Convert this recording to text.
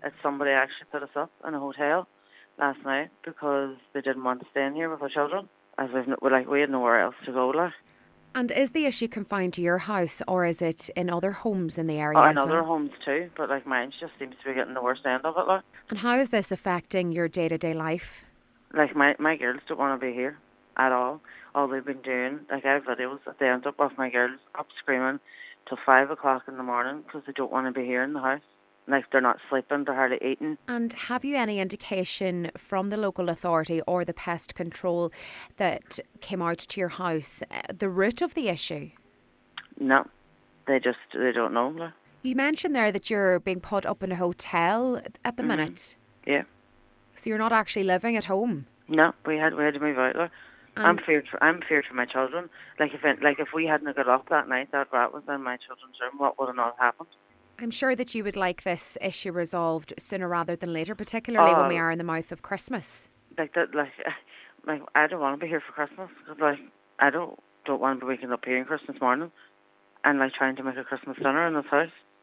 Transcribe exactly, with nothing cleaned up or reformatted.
It's somebody actually put us up in a hotel last night because they didn't want to stay in here with our children. As we've no, like we had nowhere else to go. Like. And is the issue confined to your house, or is it in other homes in the Oh, area in as other well? homes too, but like mine just seems to be getting the worst end of it. Like, And how is this affecting your day-to-day life? like my my girls don't want to be here at all. All they've been doing, like I have videos at the end up of my girls up screaming till five o'clock in the morning because they don't want to be here in the house. Like they're not sleeping, they're hardly eating. And have you any indication from the local authority or the pest control that came out to your house uh, the root of the issue? No, they just they don't know. Like. You mentioned there that you're being put up in a hotel at the Mhm. minute. Yeah. So you're not actually living at home. No, we had we had to move out. Like. I'm And feared for I'm feared for my children. Like if it, like if we hadn't got up that night, that rat was in my children's room. What would have not happened? I'm sure that you would like this issue resolved sooner rather than later, particularly when we Oh, are in the mouth of Christmas. like that. Like, like I don't want to be here for Christmas because like I don't don't want to be waking up here on Christmas morning and like trying to make a Christmas dinner in this house.